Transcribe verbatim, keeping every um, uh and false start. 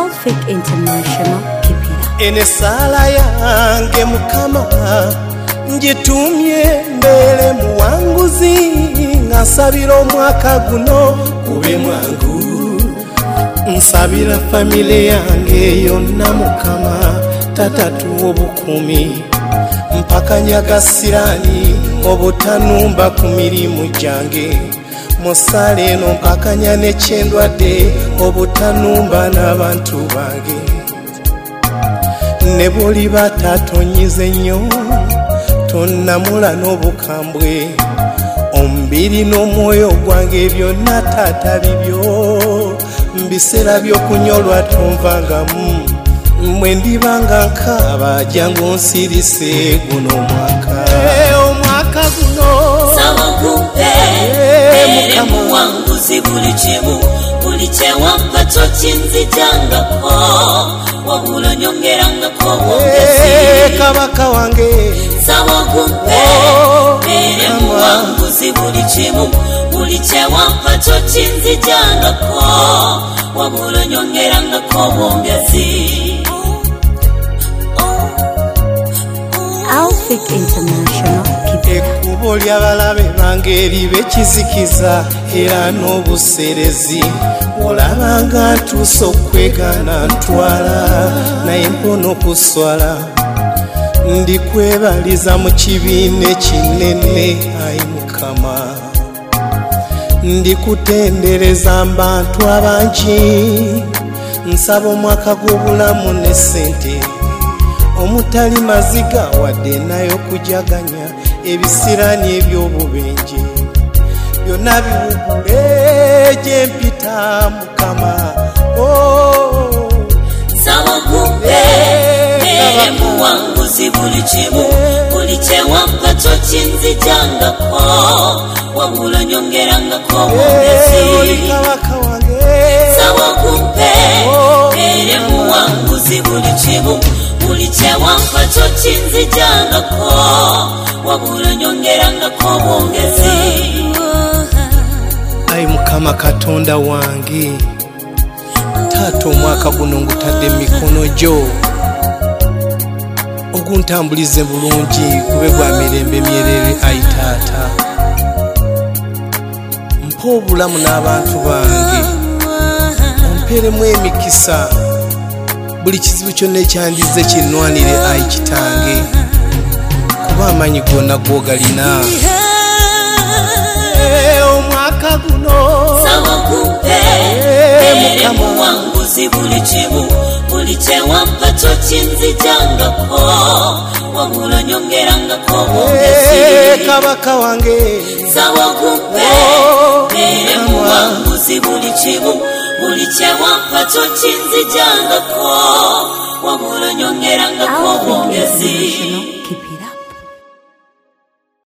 Alfik International Kipira. Ene sala yange Mukama njitumye mbele muwanguzi ngasabira omwaka guno kube mwangu. Nsabira famile yange yonna Mukama tatatu obukumi mpaka nyagasirani obutanumba ku mirimu gyange. Musale no mpaka nyane kyendwadde obutanumba n'abantu bange. Ne buli batatonyize nnyo tonnamula n'obukambwe. Omubiri n'omwoyo gwange byonna taata bibyo mbiseera by'okunyolwa tonvangamu. Mwe ndibanga nkaaba jangu nsirise guno omwaka. Omwaka guno sawa kumpe ere muwanguzi buli kimu buli kyewampa tokinzijangako wabula nyongerangako obwongezi. Kabaka wange sawa kumpe ere muwanguzi buli kimu buli kyewampa tokinzijangako wabula nyongerangako obwongezi. Alfik International Kipira. Ekkubo ly'abalabe bange eribe kizikiza era n'obuserezi. Olabanga ntuuse okwegana ntwala naye mpona okuswala. Ndikwebaliza mu kibiina ekinene ayi Mukama. Ndikutendereza abantu abangi. Nsaba omwaka gw'obulamu ne ssente omutali maziga wadde nayo kujaganya ebisirani eby'obubenje byonna biwugule gye mpita Mukama. Oh, sawa kumpe ere muwanguzi buli kimu buli kyewampa tokinzijangako wabula nyongerangako obwongezi. Kabaka wange sawa kumpe ere muwanguzi buli kimu buli kyewampa tokinzijangako wabula nyongerangako obwongezi. ayi Mukama Katonda wange taata omwaka guno ngutadde mikono gyo oguntambulize bulungi kube gwa mirembe myerere. ayi taata mpa obulamu n'abantu bange omperemu emikisa buli kizibu kyonna ekyandize kinnwanire ayi kitange kuba amanyi gonna gwogalina. Omwaka guno sawa kumpe ere muwanguzi buli kimu buli kyewampa tokinzijangako wabula nyongerangako obwongezi. Kabaka wange sawa kumpe ere muwanguzi buli kimu buli kyewampa tokinzijangako wabula nyongerangako obwongezi.